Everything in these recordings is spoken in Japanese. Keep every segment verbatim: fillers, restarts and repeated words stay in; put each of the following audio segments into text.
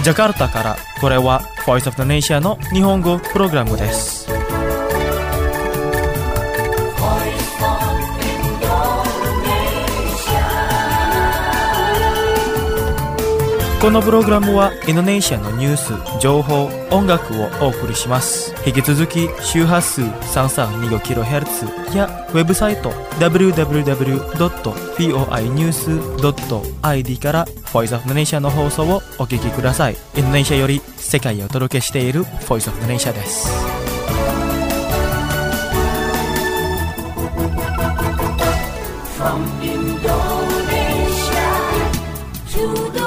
ジャカルタから、これは Voice of the Nation の日本語プログラムです。このプログラムはインドネシアのニュース、情報、音楽をお送りします。引き続き周波数 さんさんにごキロヘルツ やウェブサイト ダブリューダブリューダブリュードットフォーアイニュースドットアイディー から Voice of the Nation の放送をお聞きください。インドネシアより世界をお届けしている Voice of the Nation です。From Indonesia to the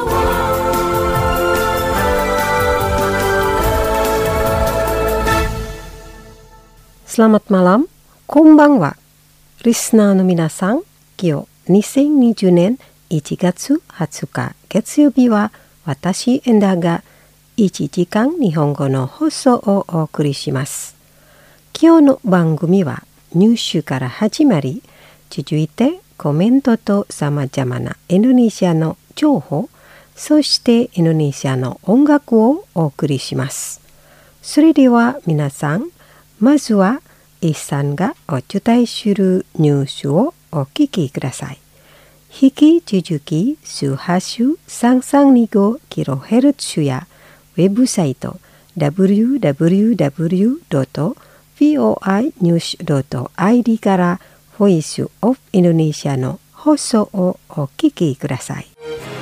Selamat malam, konbanwa. Listenerの皆さん、今日にせんにじゅうねんいちがつはつか月曜日は私エンダーがいちじかん日本語の放送をお送りします。今日の番組はニュースから始まり、続いてコメントとさまざまなインドネシアの情報、そしてインドネシアの音楽をお送りします。それでは皆さん、まずはイさんがお伝えするニュースをお聞きください。引き続き周波数 さんさんにごキロヘルツ やウェブサイト ダブリューダブリューダブリュードットフォーアイニュースドットアイディー からボイスオブインドネシアの放送をお聞きください。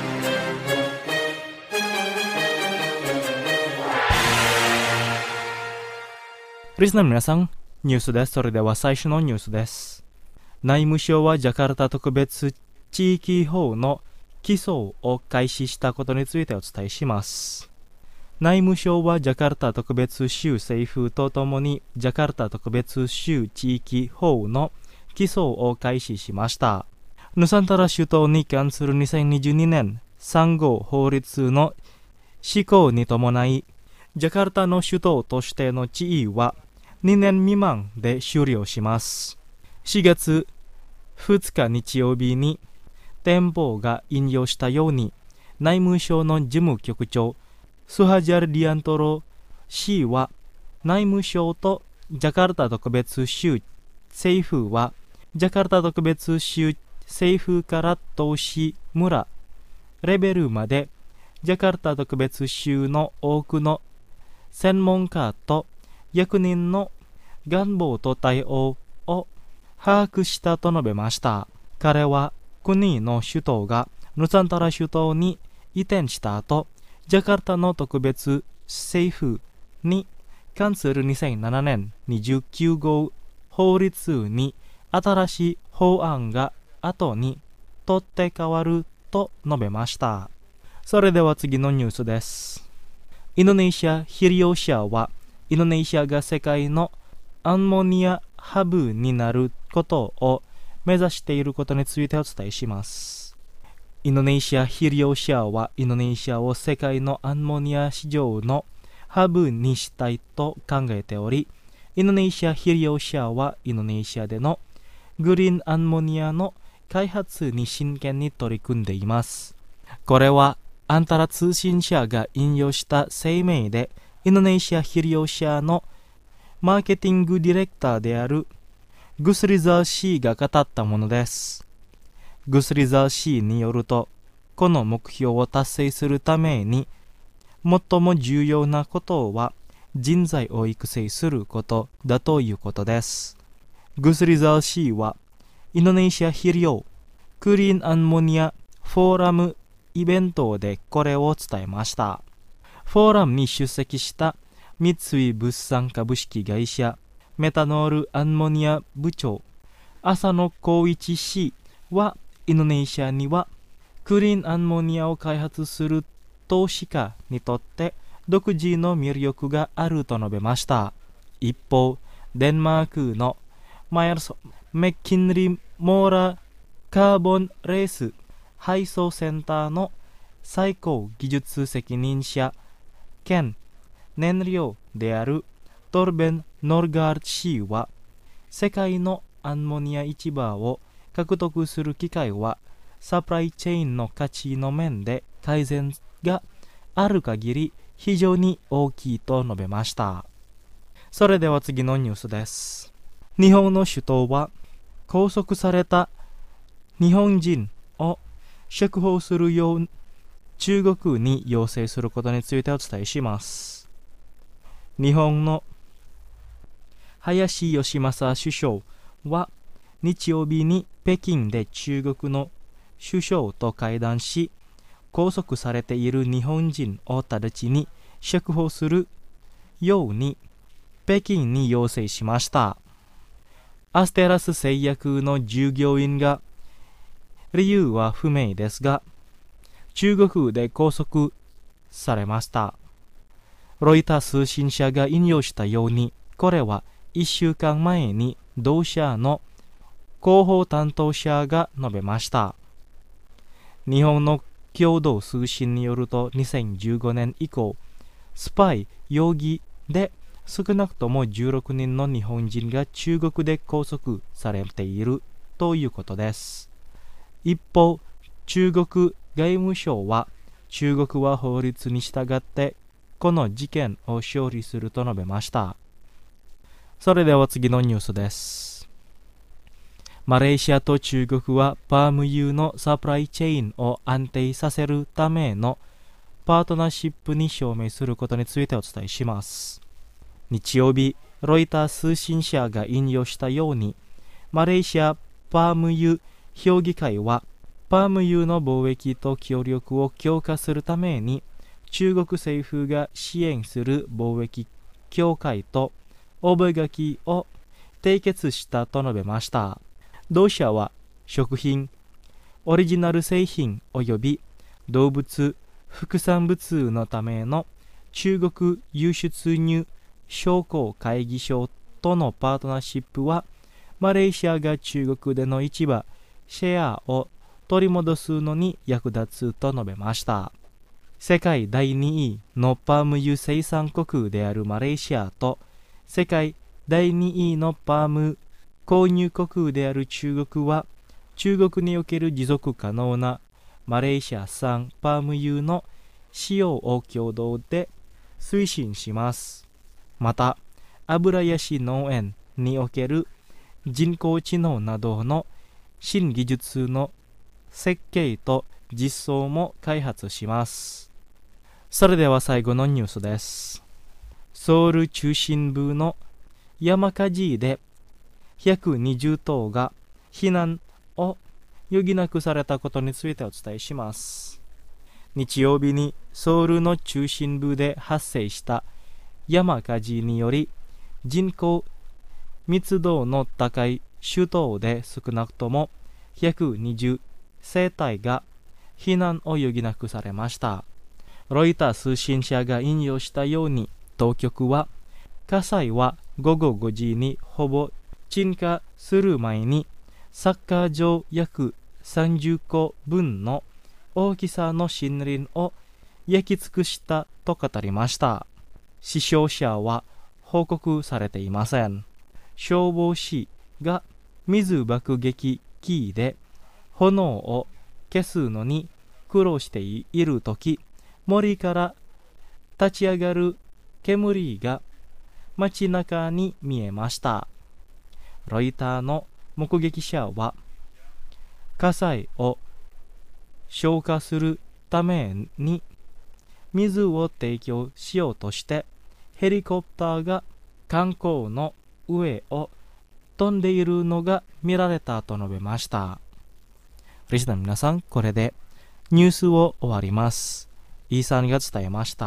リスナーの皆さん、ニュースです。それでは最初のニュースです。内務省はジャカルタ特別地域法の起草を開始したことについてお伝えします。内務省はジャカルタ特別州政府とともにジャカルタ特別州地域法の起草を開始しました。ヌサンタラ首都に関するにせんにじゅうにねんさん号法律の施行に伴い、ジャカルタの首都としての地位はにねん未満で終了します。しがつふつか日曜日に電報が引用したように、内務省の事務局長スハジャル・ディアントロ氏は、内務省とジャカルタ特別州政府はジャカルタ特別州政府から都市村レベルまでジャカルタ特別州の多くの専門家と役人の願望と対応を把握したと述べました。彼は国の首都がヌサンタラ首都に移転した後、ジャカルタの特別政府に関するにせんななねんにじゅうきゅう号法律に新しい法案が後に取って変わると述べました。それでは次のニュースです。インドネシア肥料社はインドネシアが世界のアンモニアハブになることを目指していることについてお伝えします。インドネシア肥料社はインドネシアを世界のアンモニア市場のハブにしたいと考えており、インドネシア肥料社はインドネシアでのグリーンアンモニアの開発に真剣に取り組んでいます。これはアンタラ通信社が引用した声明で、インドネシア肥料社のマーケティングディレクターであるグスリザー氏が語ったものです。グスリザー氏によると、この目標を達成するために最も重要なことは人材を育成することだということです。グスリザー氏はインドネシア肥料クリーンアンモニアフォーラムイベントでこれを伝えました。フォーラムに出席した三井物産株式会社メタノールアンモニア部長浅野光一氏は、インドネシアにはクリーンアンモニアを開発する投資家にとって独自の魅力があると述べました。一方、デンマークのマイヤース・メッキンリー・モーラーカーボンレース配送センターの最高技術責任者兼燃料であるトルベン・ノルガード氏は、世界のアンモニア市場を獲得する機会はサプライチェーンの価値の面で改善がある限り非常に大きいと述べました。それでは次のニュースです。日本の首都は拘束された日本人を釈放するよう中国に要請することについてお伝えします。日本の林芳正首相は日曜日に北京で中国の首相と会談し、拘束されている日本人を直ちに釈放するように北京に要請しました。アステラス製薬の従業員が理由は不明ですが、中国で拘束されました。ロイター通信社が引用したように、これはいっしゅうかんまえに同社の広報担当者が述べました。日本の共同通信によると、にせんじゅうごねん以降、スパイ容疑で少なくともじゅうろくにんの日本人が中国で拘束されているということです。一方、中国外務省は、中国は法律に従ってこの事件を処理すると述べました。それでは次のニュースです。マレーシアと中国はパーム油のサプライチェーンを安定させるためのパートナーシップに署名することについてお伝えします。日曜日、ロイター通信社が引用したように、マレーシアパーム油評議会はパーム油の貿易と協力を強化するために中国政府が支援する貿易協会と覚書を締結したと述べました。同社は食品、オリジナル製品および動物副産物のための中国輸出入商工会議所とのパートナーシップは、マレーシアが中国での市場シェアを取り戻すのに役立つと述べました。世界だいにいのパーム油生産国であるマレーシアと、世界だいにいのパーム購入国である中国は、中国における持続可能なマレーシア産パーム油の使用を共同で推進します。また、油ヤシ農園における人工知能などの新技術の設計と実装も開発します。それでは最後のニュースです。ソウル中心部の山火事でひゃくにじゅうとうが避難を余儀なくされたことについてお伝えします。日曜日にソウルの中心部で発生した山火事により、人口密度の高い首都で少なくともひゃくにじゅうせいたいが避難を余儀なくされました。ロイター通信社が引用したように、当局は火災はごごごじにほぼ鎮火する前にサッカー場約さんじゅっこぶんの大きさの森林を焼き尽くしたと語りました。死傷者は報告されていません。消防士が水爆撃機で炎を消すのに苦労しているとき、森から立ち上がる煙が街中に見えました。ロイターの目撃者は、火災を消火するために水を提供しようとしてヘリコプターが観光の上を飛んでいるのが見られたと述べました。リスナーの皆さん、これでニュースを終わります。イーさんが伝えました。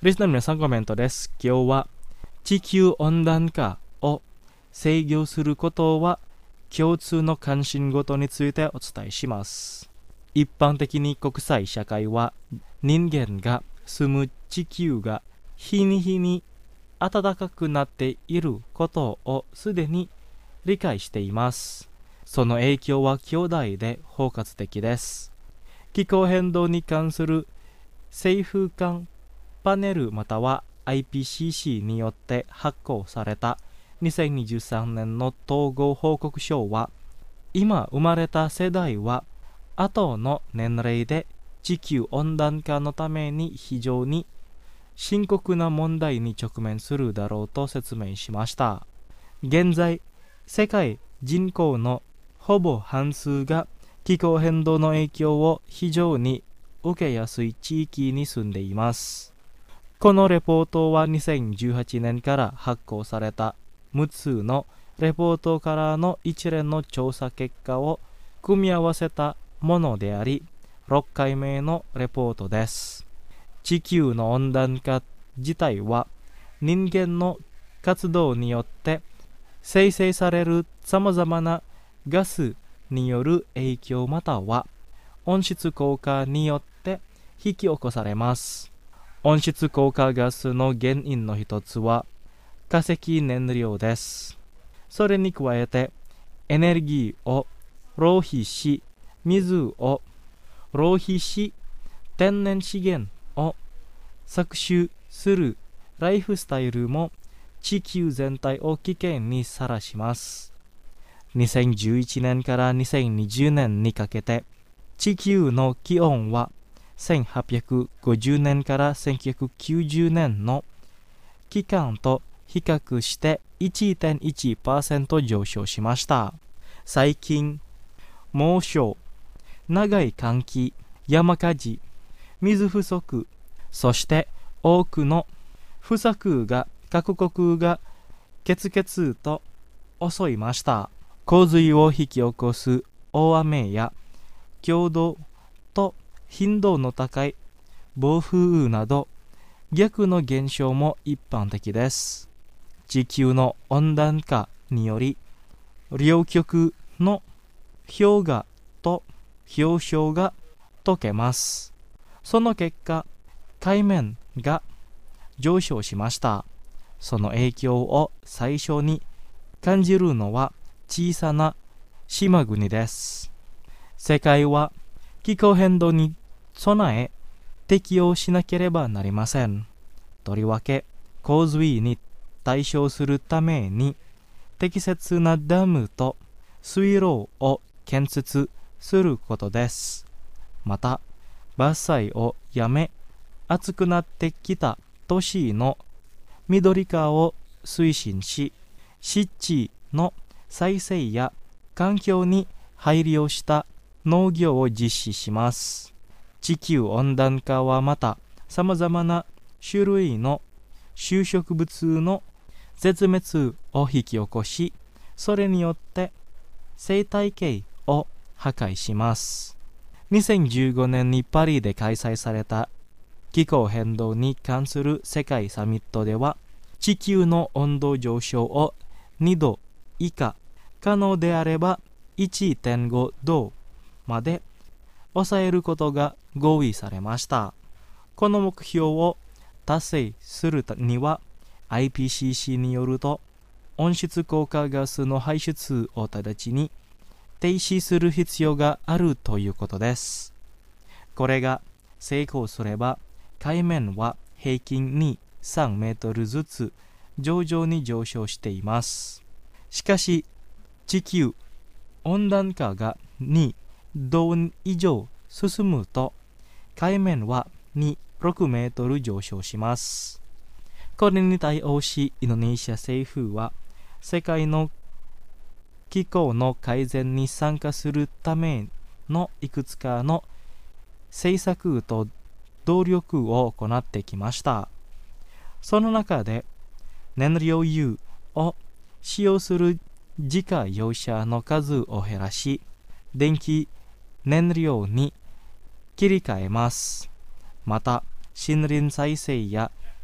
リスナーの皆さんコメントです。今日は地球温暖化を制御することは共通の関心事についてお伝えします。一般的に国際社会は人間が住む地球が日に日に暖かくなっていることをすでに理解しています。その影響は巨大で包括的です。気候変動に関する政府間パネルまたは アイピーシーシー によって発行されたにせんにじゅうさんねんの統合報告書は、今生まれた世代は後の年齢で地球温暖化のために非常に深刻な問題に直面するだろうと説明しました。現在、世界人口のほぼ半数が気候変動の影響を非常に受けやすい地域に住んでいます。このレポートはにせんじゅうはちねんから発行されたむっつのレポートからの一連の調査結果を組み合わせたものであり、ろっかいめのレポートです。地球の温暖化自体は人間の活動によって生成されるさまざまなガスによる影響または温室効果によって引き起こされます。温室効果ガスの原因の一つは化石燃料です。それに加えてエネルギーを浪費し、水を浪費し、天然資源を搾取するライフスタイルも地球全体を危険にさらします。にせんじゅういちねんからにせんにじゅうねんにかけて地球の気温はせんはっぴゃくごじゅうねんからせんきゅうひゃくきゅうじゅうねんの期間と比較して いちてんいちパーセント 上昇しました。最近、猛暑、長い乾季、山火事、水不足、そして多くの不作が各国が決々と襲いました。洪水を引き起こす大雨や強度と頻度の高い暴風雨など逆の現象も一般的です。地球の温暖化により両極の氷河と氷床が溶けます。その結果、海面が上昇しました。その影響を最初に感じるのは小さな島国です。世界は気候変動に備え適応しなければなりません。とりわけ洪水に対処するために適切なダムと水路を建設することです。また、伐採をやめ、暑くなってきた都市の緑化を推進し、湿地の再生や環境に配慮した農業を実施します。地球温暖化はまた、さまざまな種類の種植物の絶滅を引き起こし、それによって生態系を破壊します。にせんじゅうごねんにパリで開催された気候変動に関する世界サミットでは、地球の温度上昇をにど以下、可能であれば いってんごどまで抑えることが合意されました。この目標を達成するには アイピーシーシー によると、温室効果ガスの排出を直ちに停止する必要があるということです。これが成功すれば、海面は平均にさんメートルずつ徐々に上昇しています。しかし、地球温暖化がにど以上進むと、海面はに、ろくメートル上昇します。これに対応し、インドネシア政府は世界の気候の改善に参加するためのいくつかの政策と努力を行ってきました。その中で、燃料油を使用する自家用車の数を減らし、電気燃料に切り替えます。また、森林再生や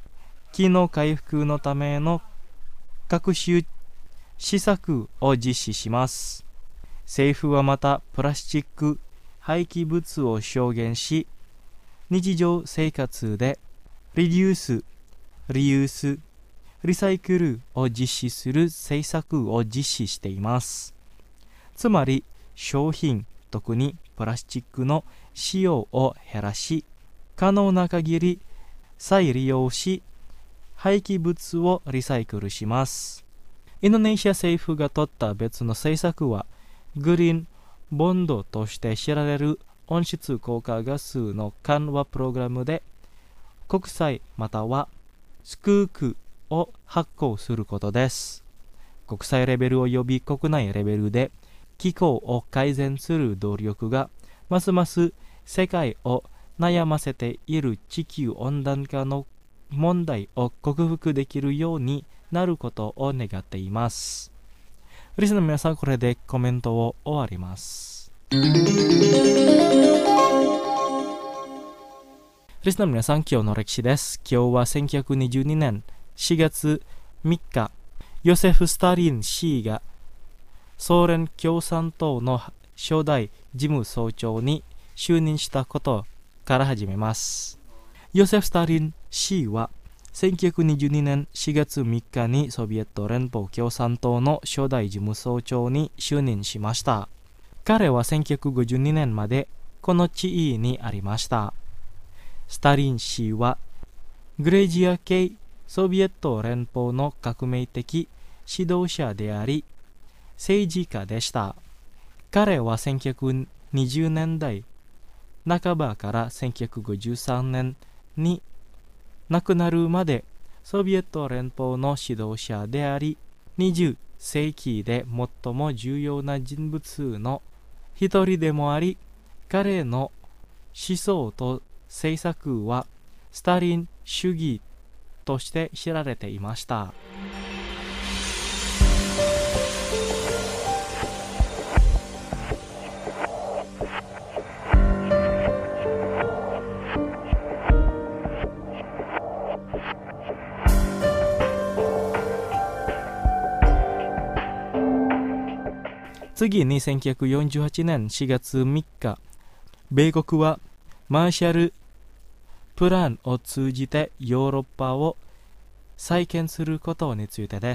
機能回復のための各種施策を実施します。政府はまたプラスチック廃棄物を証言し、日常生活でリデュース、リユース、リサイクルを実施する政策を実施しています。つまり商品、特にプラスチックの使用を減らし、可能な限り再利用し、廃棄物をリサイクルします。インドネシア政府が取った別の政策は、グリーンボンドとして知られる温室効果ガスの緩和プログラムで、国債またはスクークを発行することです。国際レベル及び国内レベルで気候を改善する努力がますます世界を悩ませている地球温暖化の問題を克服できるようになることを願っています。リスナーの皆さん、これでコメントを終わります。リスナーの皆さん、今日の歴史です。今日はせんきゅうひゃくにじゅうにねんしがつみっか、ヨセフ・スターリン氏がソ連共産党の初代事務総長に就任したことから始めます。ヨセフ・スターリン氏はせんきゅうひゃくにじゅうにねんしがつみっかにソビエト連邦共産党の初代事務総長に就任しました。彼はせんきゅうひゃくごじゅうにねんまでこの地位にありました。スターリン氏はグレジア系ソビエト連邦の革命的指導者であり、政治家でした。彼はせんきゅうひゃくにじゅうねんだいなかばからせんきゅうひゃくごじゅうさんねんに亡くなるまでソビエト連邦の指導者であり、にじゅっせいきで最も重要な人物の一人でもあり、彼の思想と政策はスタリン主義として知られていました。次にせんきゅうひゃくよんじゅうはちねんしがつみっか、米国はマーシャルプランを通じてヨーロッパを再建することについてです。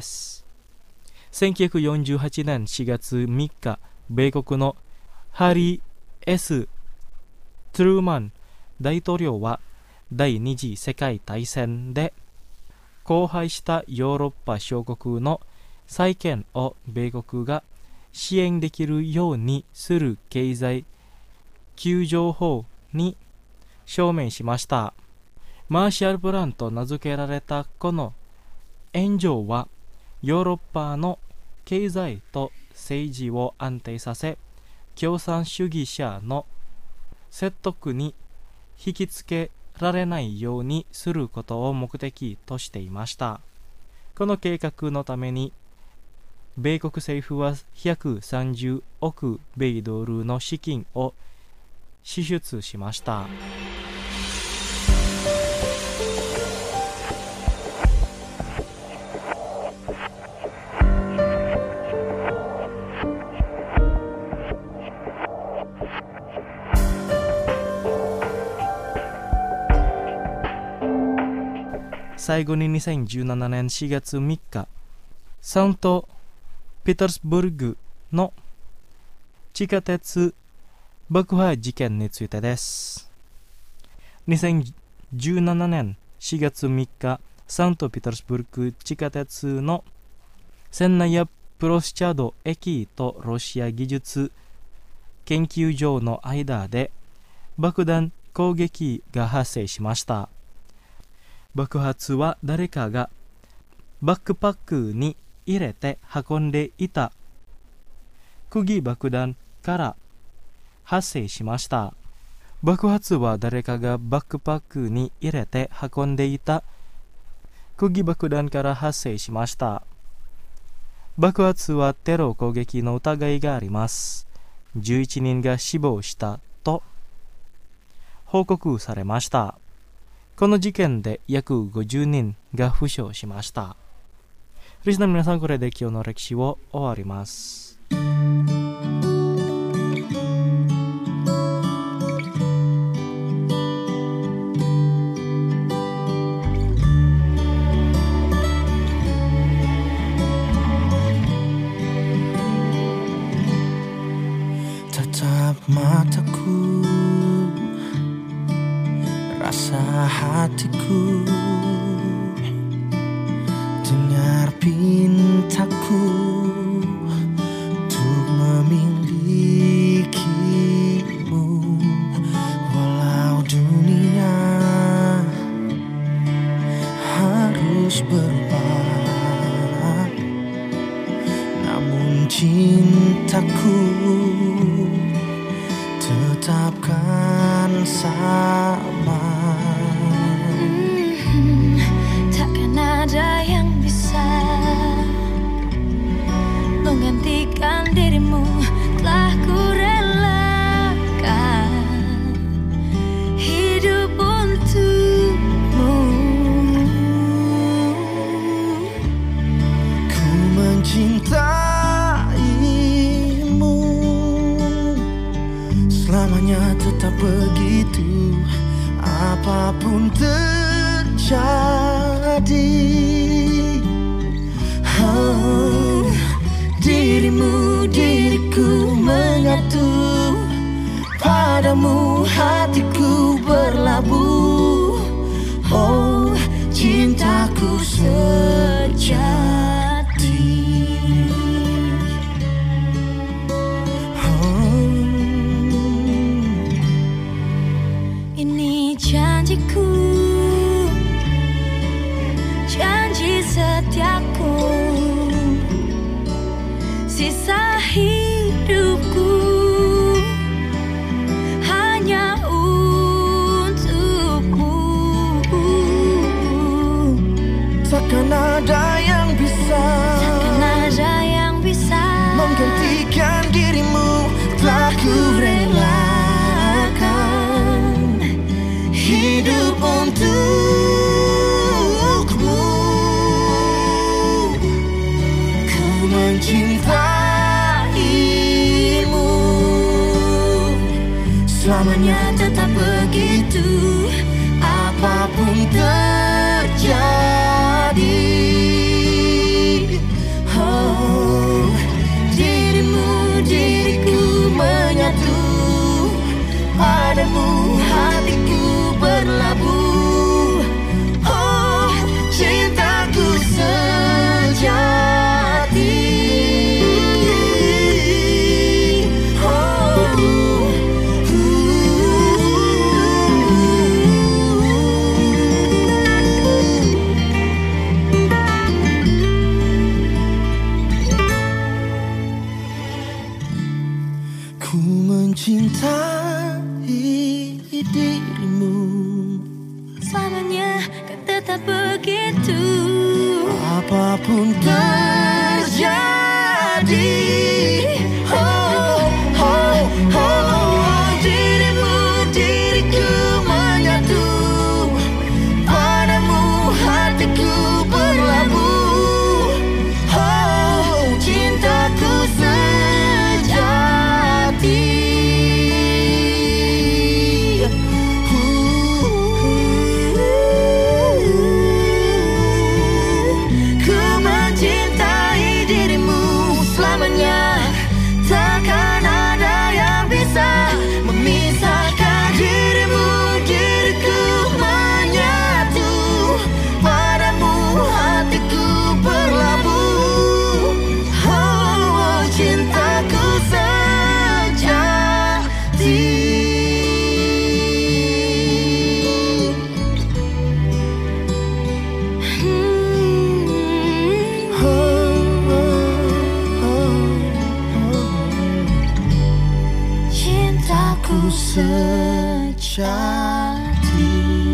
せんきゅうひゃくよんじゅうはちねんしがつみっか、米国のハリー・ S ・トゥルーマン大統領は第二次世界大戦で荒廃したヨーロッパ諸国の再建を米国が支援できるようにする経済救助法に署名しました。マーシャルプランと名付けられたこの援助はヨーロッパの経済と政治を安定させ、共産主義者の説得に引きつけられないようにすることを目的としていました。この計画のために米国政府はひゃくさんじゅうおく米ドルの資金を支出しました。最後ににせんじゅうななねんしがつみっか、サントピタースブルグの地下鉄爆破事件についてです。にせんじゅうななねんしがつみっか、サントピタースブルク地下鉄のセンナヤプロスチャド駅とロシア技術研究所の間で爆弾攻撃が発生しました。爆発は誰かがバックパックに入れて運んでいた釘爆弾から発生しました。爆発は誰かがバックパックに入れて運んでいた釘爆弾から発生しました。爆発はテロ攻撃の疑いがあります。じゅういちにんが死亡したと報告されました。 この事件で約ごじゅうにんが負傷しました。リスナーの皆さん、これで今日の歴史を終わります。 Tatap mataku, rasa hatiku, dengar pintaku untuk memilikimu. Walau dunia harus berubah, namun cintaku tetapkan sama. Hmm, takkan ada yang bisa menggantikan dirimu. Telah ku relakan hidup untukmu. Ku mencintaimu, selamanya tetap begitu, apapun terjadi. Oh, dirimu, diriku menyatu, padamu hatiku berlabuh. Oh, cintaku sejati. Janjiku, janji setiaku, sisa hidupku hanya untukmu. Takkan ada yang bisa, takkan ada yang bisa menggantikan dirimu. Telah ku relakan hidup untukmu. Ku mencintaimu, selamanya tetap begitu, apapun terjadi. Oh, dirimu, diriku menyatu, padamu hatiku berlabuh. Oh, cintaku sejati. Oh, ku mencintai dirimu, selamanya kan tetap begitu, apapun terjadi. Oh, oh, oh, dirimu, diriku menyatu, padamu hatiku berlabuh. Oh, cintaku sejati. Takkan ada yang bisa memisahkan dirimu, diriku menyatu, padamu hatiku berlabuh. Oh, cintaku sejati. Sejati.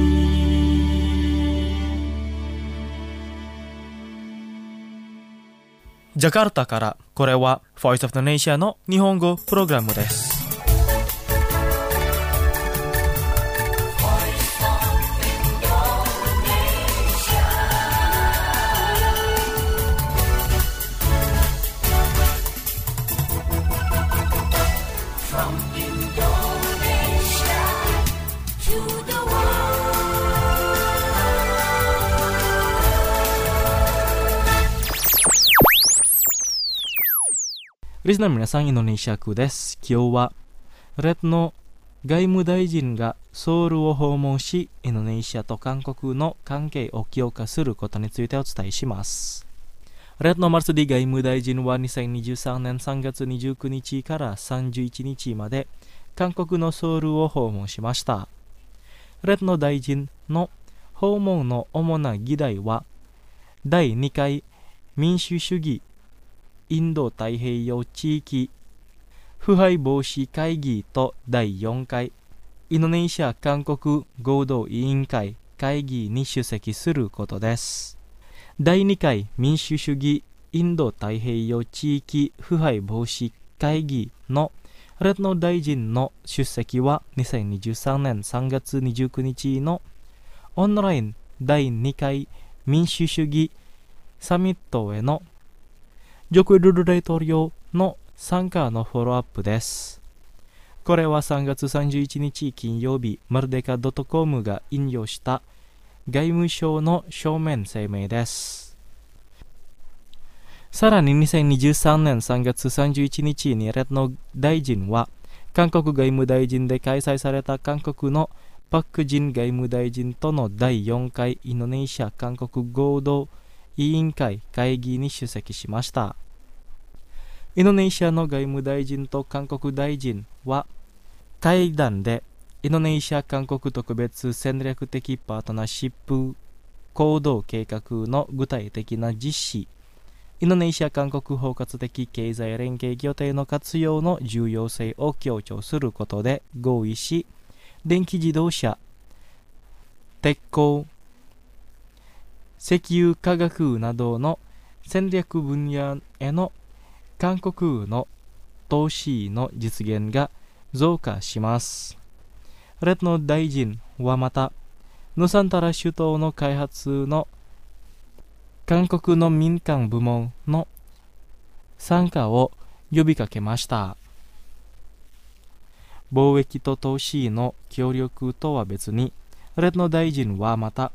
Jakarta から、これは Voice of the Nation の日本語プログラムです。 リスナーの皆さん、インドネシア区です。今日は列の外務大臣がソウルを訪問し、インドネシアと韓国の関係を強化することについてお伝えします。列のマルスディ外務大臣はにせんにじゅうさんねんさんがつにじゅうくにちからさんじゅういちにちまで韓国のソウルを訪問しました。列の大臣の訪問の主な議題は、だいにかい民主主義インド太平洋地域腐敗防止会議とだいよんかいインドネシア韓国合同委員会会議に出席することです。だいにかい民主主義インド太平洋地域腐敗防止会議の列の大臣の出席はにせんにじゅうさんねんさんがつにじゅうくにちのオンラインだいにかい民主主義サミットへのジョコ・ウィドド大統領の参加のフォローアップです。これはさんがつさんじゅういちにち金曜日、マルデカ .com が引用した外務省の書面声明です。さらににせんにじゅうさんねんさんがつさんじゅういちにちに列の大臣は、韓国外務大臣で開催された韓国のパク・ジン外務大臣とのだいよんかいインドネシア韓国合同委員会会議に出席しました。インドネシアの外務大臣と韓国大臣は会談でインドネシア韓国特別戦略的パートナーシップ行動計画の具体的な実施、インドネシア韓国包括的経済連携協定の活用の重要性を強調することで合意し、電気自動車、鉄鋼、石油化学などの戦略分野への韓国の投資の実現が増加します。列の大臣はまた、ヌサンタラ首都の開発の韓国の民間部門の参加を呼びかけました。貿易と投資の協力とは別に、列の大臣はまた、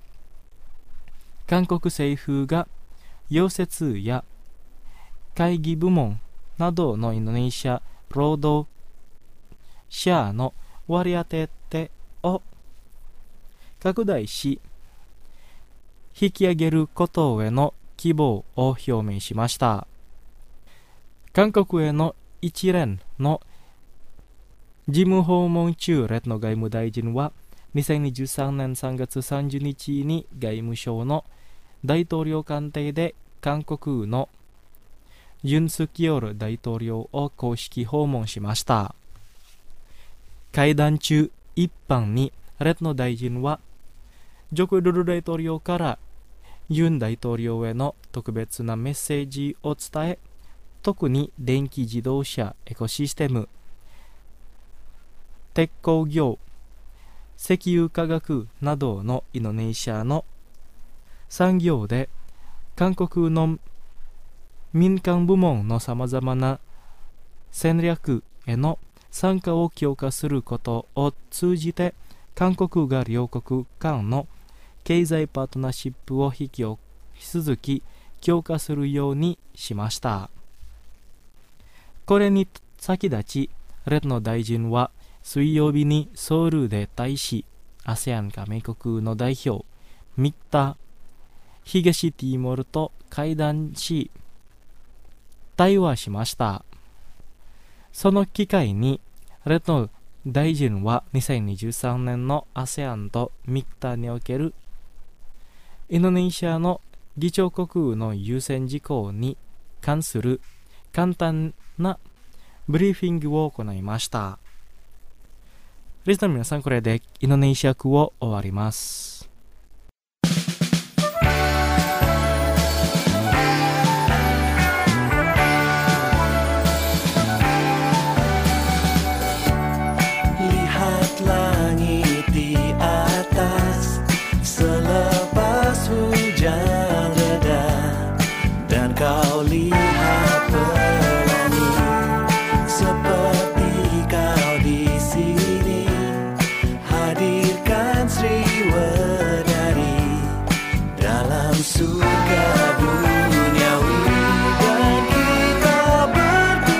韓国政府が溶接や会議部門などのインドネシア労働者の割り当て手を拡大し、引き上げることへの希望を表明しました。韓国への一連の事務訪問中、列の外務大臣はにせんにじゅうさんねんさんがつさんじゅうにちに外務省の大統領官邸で韓国のユン・スキョル大統領を公式訪問しました。会談中、一般に列の大臣はジョコ・ウィドド大統領からユン大統領への特別なメッセージを伝え、特に電気自動車エコシステム、鉄鋼業、石油化学などのインドネシアの産業で韓国の民間部門のさまざまな戦略への参加を強化することを通じて、韓国が両国間の経済パートナーシップを引き続き強化するようにしました。これに先立ち、列の大臣は水曜日にソウルで対し、アセアン 加盟国の代表、ミッタ・東ティモールと会談し、対話しました。その機会に、列の大臣はにせんにじゅうさんねんの アセアン とミッタにおけるインドネシアの議長国の優先事項に関する簡単なブリーフィングを行いました。リスナーの皆さん、これでインドネシア区を終わります。 surga duniawi dan kita berdua.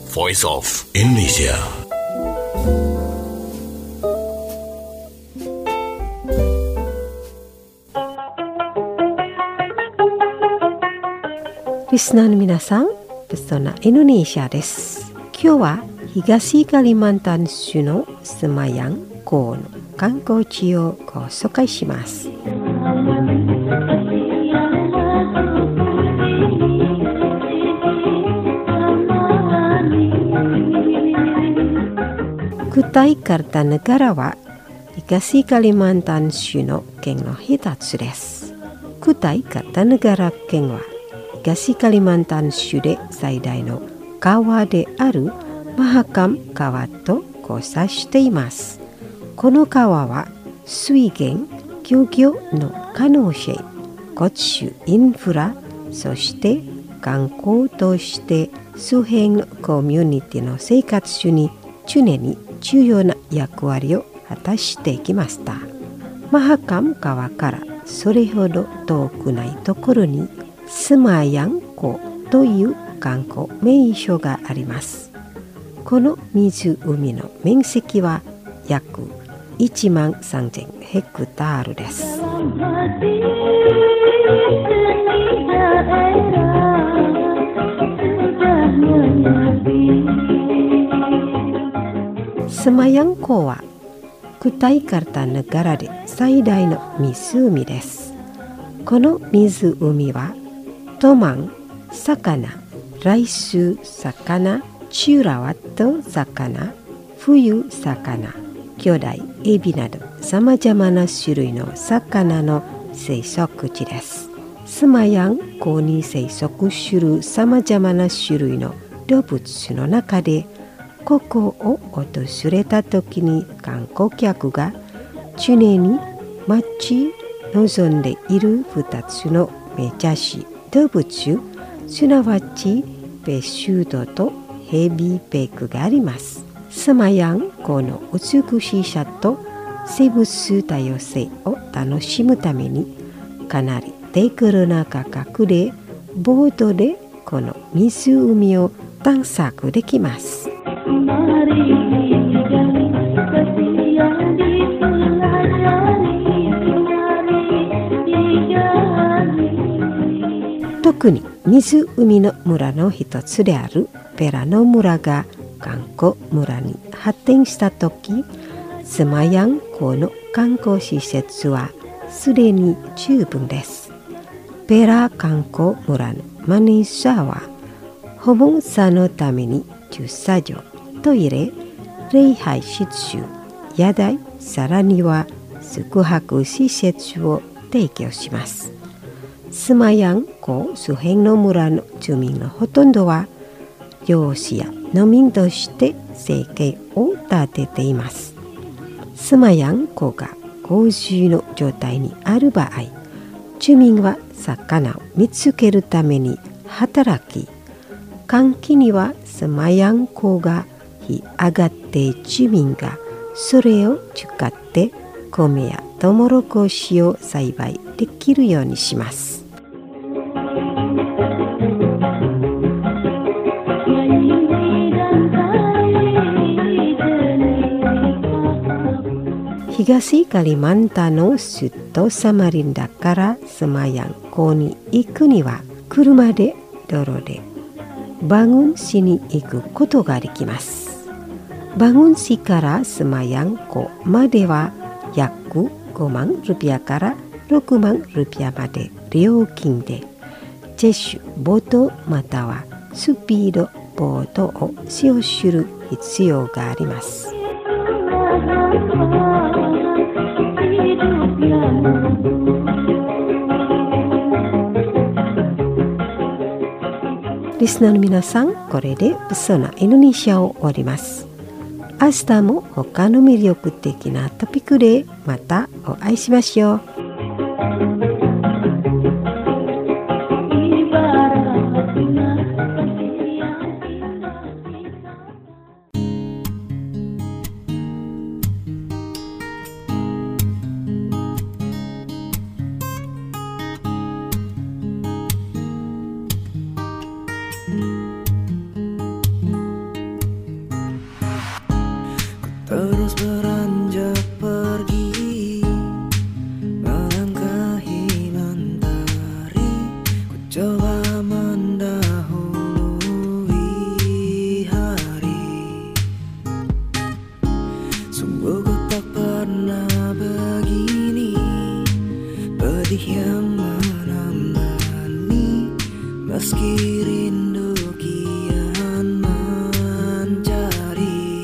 Voice of Indonesia. Listener の皆さん、Pesona Indonesia です。今日は東カリマンタン州のスマヤン港の観光地をご紹介します。Kutai Kartanegara は東カリマンタン州の県の一つです。Kutai Kartanegara 県は東カリマンタン州で最大の川であるマハカム川と交差しています。この川は水源、漁業の可能性、交通インフラ、そして観光として周辺のコミュニティの生活に常に重要な役割を果たしてきました。マハカム川からそれほど遠くないところにスマヤン港という観光名所があります。この湖の面積は約いちまんさんぜんヘクタールです。スマヤン港はクタイカルタネガラで最大の湖です。この湖はトマン、魚、ライス、魚、チュラワット、魚、冬、魚、巨大エビなどさまざまな種類の魚の生息地です。スマヤン港に生息するさまざまな種類の動物の中で、ここを訪れた時に観光客が常に待ち望んでいるふたつのめざし動物、すなわちペシュートとヘビペクがあります。スマヤン港の美しさと生物多様性を楽しむためにかなり手軽な価格でボートでこの湖を探索できます。特に湖の村の一つであるペラの村が観光村に発展したとき、スマヤン港の観光施設はすでに十分です。ペラ観光村のマネージャーは訪問者のために駐車場、トイレ、礼拝室、屋台、さらには宿泊施設を提供します。スマヤン港周辺の村の住民のほとんどは漁師や農民として生計を立てています。スマヤン港が洪水の状態にある場合、住民は魚を見つけるために働き、乾季にはスマヤン港が干上がって住民がそれを使って米やトウモロコシを栽培できるようにします。東カリマンタンの首都サマリンダからスマヤン港に行くには車で道路でバングン市に行くことができます。バングン市からスマヤン港までは約ごまんルピアからろくまんルピアまで料金で、ジェシュボートまたはスピードボートを使用する必要があります。リスナーの皆さん、これでPesona Indonesiaを終わります。明日も他の魅力的なトピックでまたお会いしましょう。 telah mendahului hari. Sungguh ku tak pernah begini, pedih yang menemani, meski rindu kian mencari.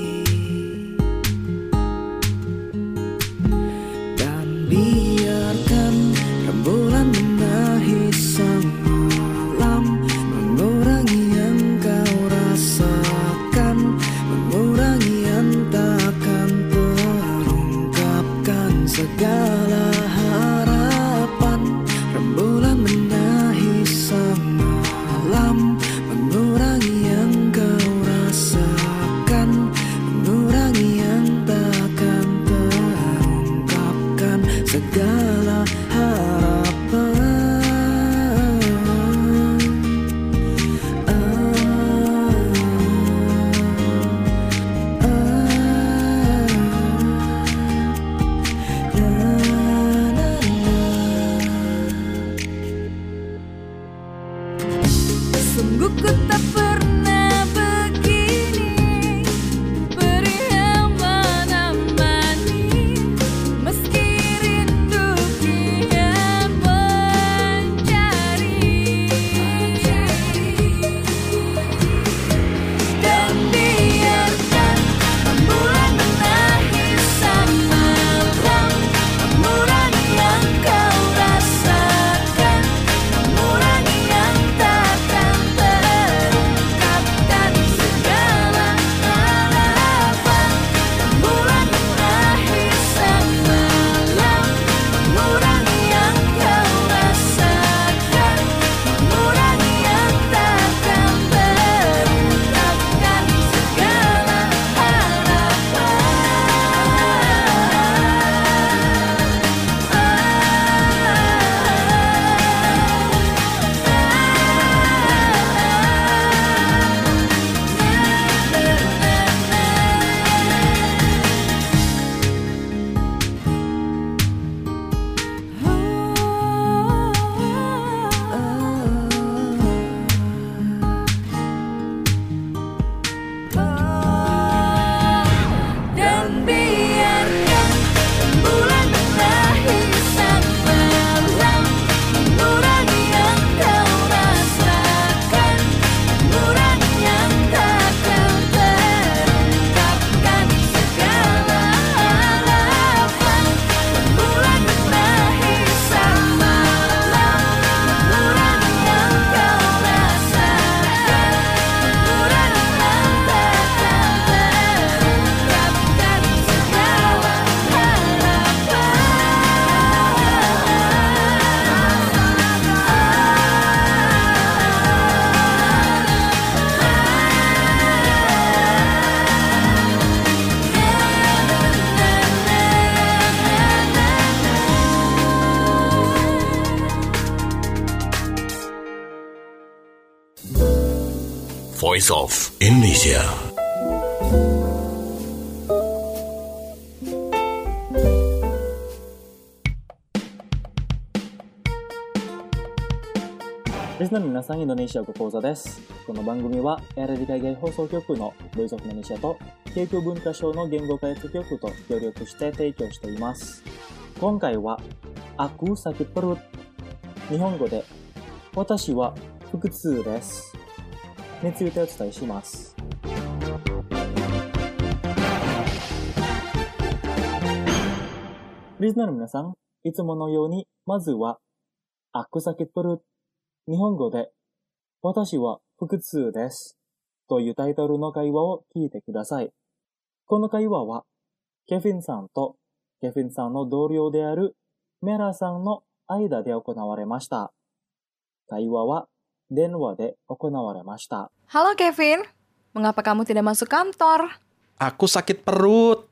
Dan biarkan rembulan menahi sang malam, mengurangi yang kau rasakan, mengurangi yang takkan terungkapkan segala harapan. Rembulan menahi sang malam, mengurangi yang kau rasakan, mengurangi yang takkan terungkapkan segala harapan. Ah, ah, la, la, la. Sungguh ku tak pernah begini, beri yang menemani, meski rindu kian mencari. Dan biarkan rembulan menahi sang malam, mengurangi yang kau rasakan, mengurangi yang takkan terungkapkan segala harapan. Rembulan menahi sang malam, mengurangi yang kau rasakan, mengurangi yang takkan terungkapkan segala Dan biarkan rembulan menahi sang malam, mengurangi yang kau rasakan, mengurangi yang takkan terungkapkan segala harapan. Rembulan menahi sang malam, mengurangi yang kau rasakan, mengurangi yang takkan terungkapkan segala Voice of Indonesia. Listener 皆さん、インドネシア語講座です。この番組は エーエルエル 海外放送局の Voice of Indonesia と京都文化省の言語開発局と協力して提供しています。今回は Aku sakit perut、日本語で私は腹痛ですについてお伝えします。リスナーの皆さん、いつものようにまずは Aku sakit perut、日本語で私は腹痛ですというタイトルの会話を聞いてください。この会話はケフィンさんとケフィンさんの同僚であるメラさんの間で行われました。会話は電話で行われました。 Halo Kevin, mengapa kamu tidak masuk kantor? Aku sakit perut.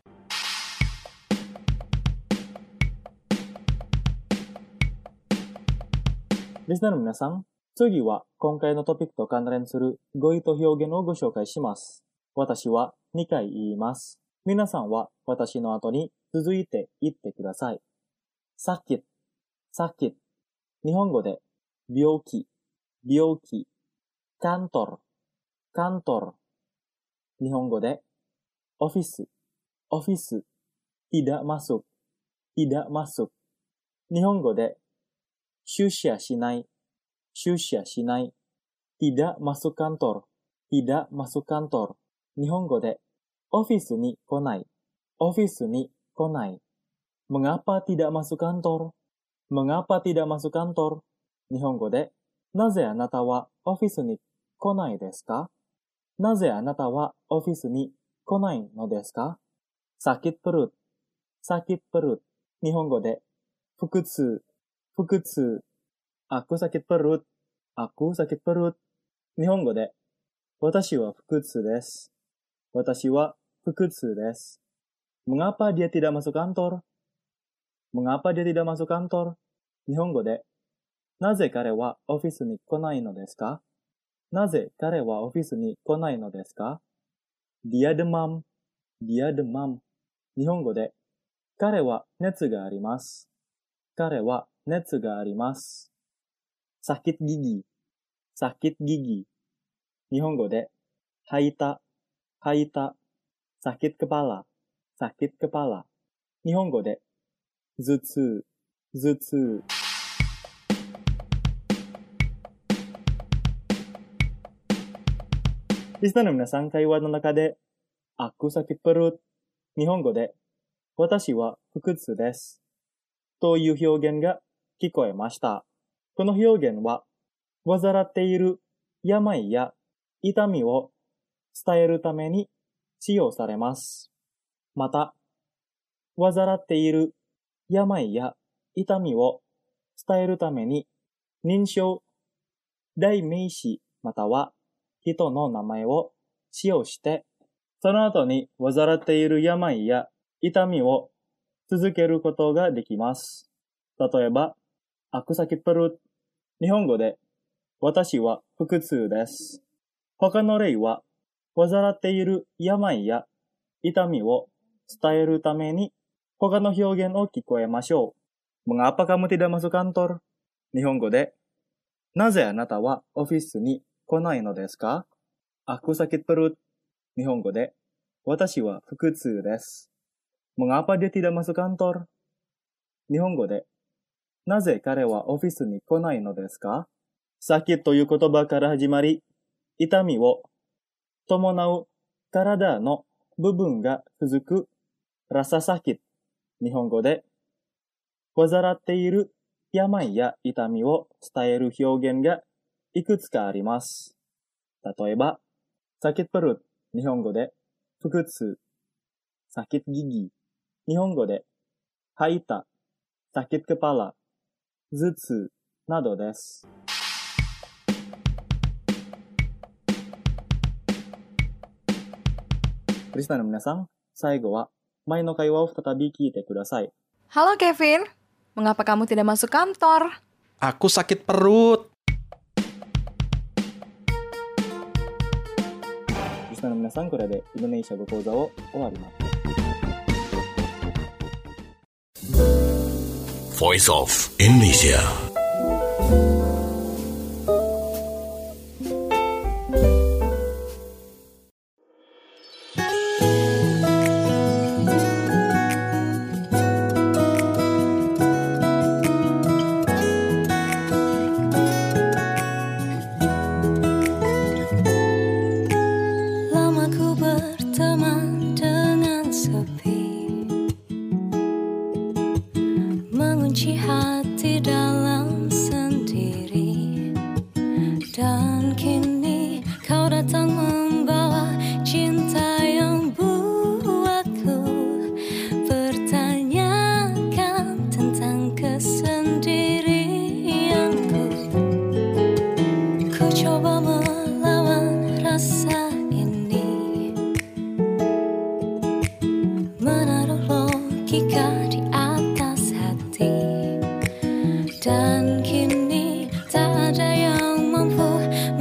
Listener の皆さん、次は今回のトピックと関連する語彙と表現をご紹介します。私はにかい言います。皆さんは私の後に続いて言ってください。sakit、sakit。日本語で病気、 byoki, kantor, kantor. Nihongo de office, office, tidak masuk, tidak masuk. Nihongo de shusha shinai, shusha shinai, tidak masuk kantor, tidak masuk kantor. Nihongo de office ni konai, office ni konai. Mengapa tidak masuk kantor? Mengapa tidak masuk kantor? Nihongo de naze anata wa office ni konai desu ka? Naze anata wa office ni konai no desu ka? Sakit perut, sakit perut. Nihongo de fukutsu, fukutsu. Aku sakit perut, aku sakit perut. Nihongo de watashi wa fukutsu desu. Watashi wa fukutsu desu. Mengapa dia tidak masuk kantor? Mengapa dia tidak masuk kantor? Nihongo de naze kare wa office ni konai no desu ka? Naze kare wa office ni konai no desu ka? Dia demam, dia demam. Nihongo de kare wa netsu ga arimasu. Kare wa netsu ga arimasu. Sakit gigi, sakit gigi. Nihongo de haita, haita. Sakit kepala, sakit kepala. Nihongo de zutsu, zutsu. Listenerの皆さん、会話の中で、aku sakit perut、日本語で、私は腹痛です。という表現が聞こえました。この表現は、患っている病や痛みを伝えるために使用されます。また、患っている病や痛みを伝えるために認証、代名詞または人の名前を使用して、その後に患っている病や痛みを続けることができます。例えば、aku sakit perut。日本語で、私は腹痛です。他の例は、患っている病や痛みを伝えるために他の表現を聞こえましょう。Mengapa kamu tidak masuk kantor? 日本語で、なぜあなたはオフィスに来ないのですか? Aku sakit perut。日本語で、私は腹痛です。Mengapa dia tidak masuk kantor? 日本語で、なぜ彼はオフィスに来ないのですか? sakit という言葉から始まり、痛みを伴う体の部分が続くrasa sakit。日本語で、患っている病や痛みを伝える表現がいくつかあります。例えば、sakit perut。日本語で、腹痛。sakit gigi。日本語で、haita。sakit kepala。頭痛などです。リスナーの皆さん、最後は前の会話を再び聞いてください。 Halo Kevin, mengapa kamu tidak masuk kantor? Aku sakit perut. リスナーの皆さん、これでインドネシア語講座を終わります。 Voice of Indonesia. Lama ku berteman dengan sepi, mengunci hati dalam sendiri, dan kini kau datang membawa cinta yang buatku bertanyakan tentang kesendirianku. Ku coba melawan rasa ini, menaruh logika di atas hati, dan kini tak ada yang mampu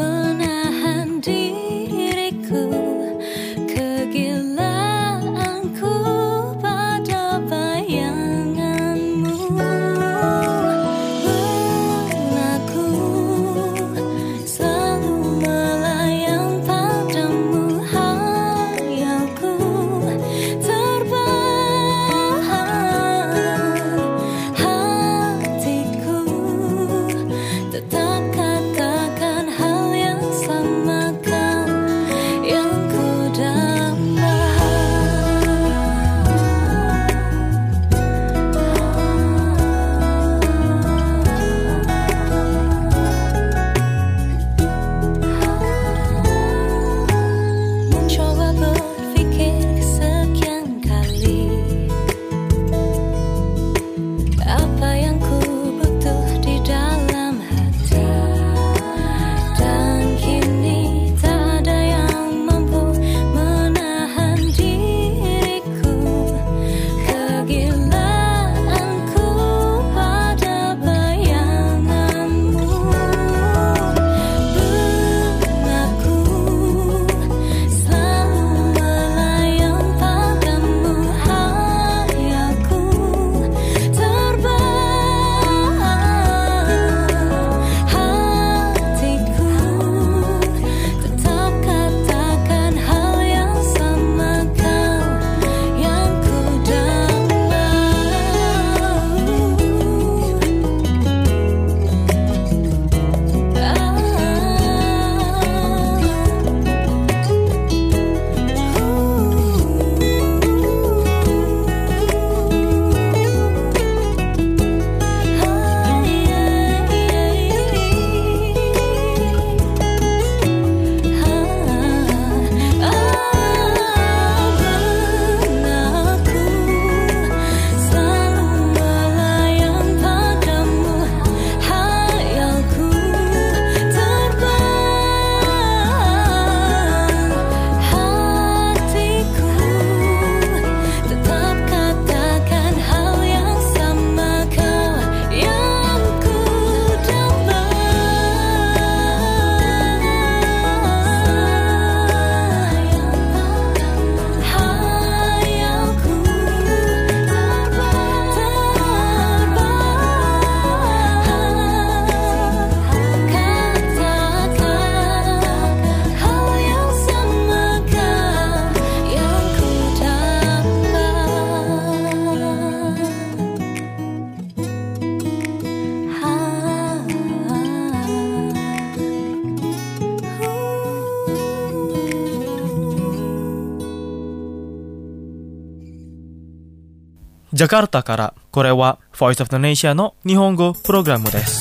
ジャカルタから、これは Voice of the Nation の日本語プログラムです。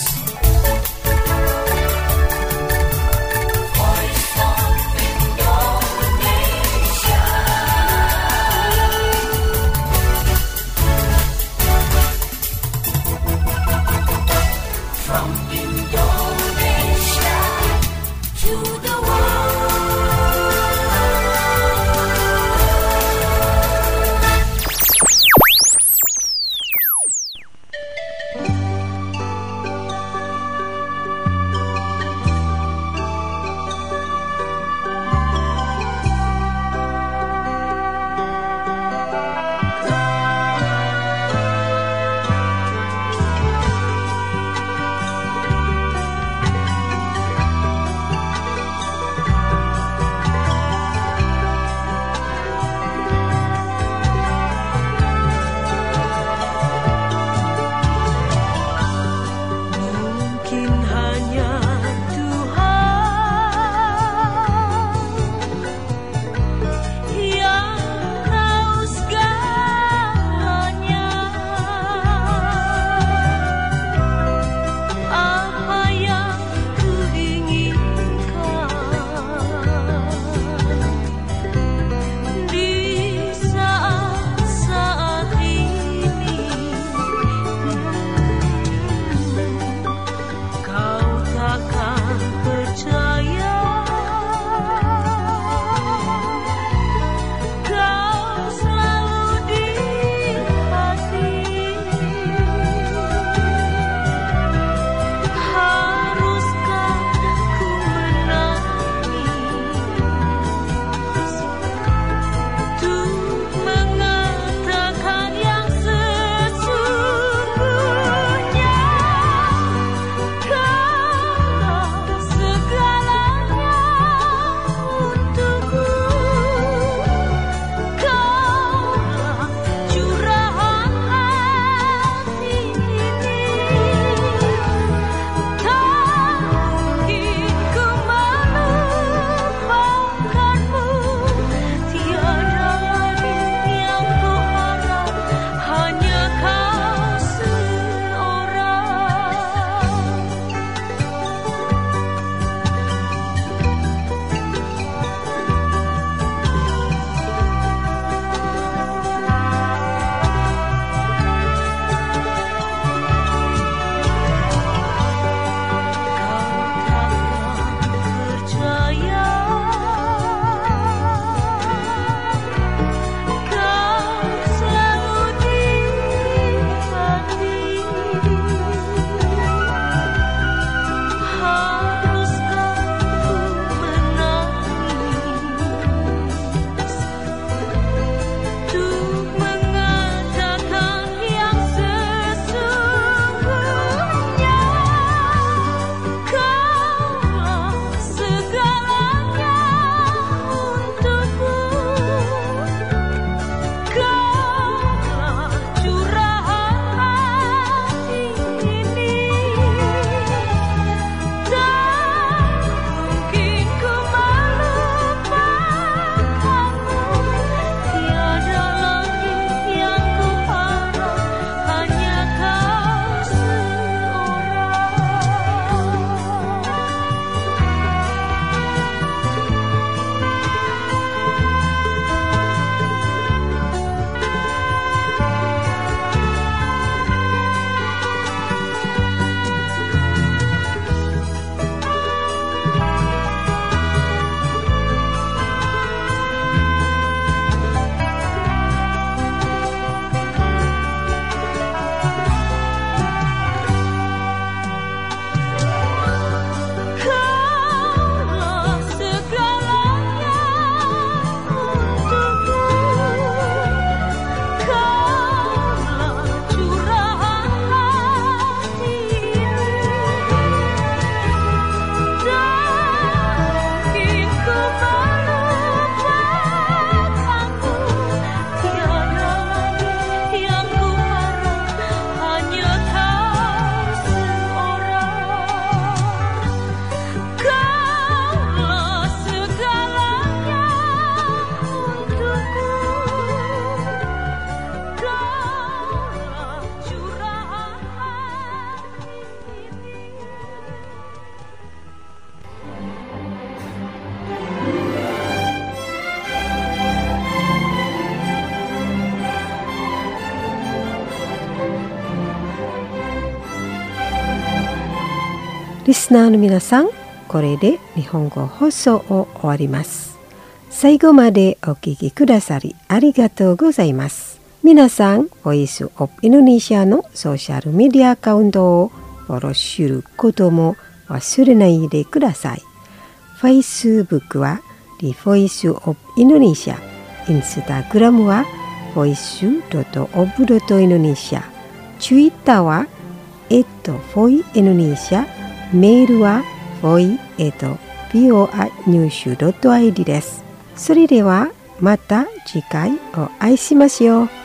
リスナーの皆さん、これで日本語放送を終わります。最後までお聞きくださりありがとうございます。皆さん、ボイスオブインドネシアのソーシャルメディアアカウントをフォローすることも忘れないでください。Facebook は The Voice of Indonesia、Instagram は ボイスドットオブドットインドネシア、Twitter は エットボイインドネシア、メールは ボイ エット ビーオーアイ ニューシュ ドットアイディー です。それではまた次回お会いしましょう。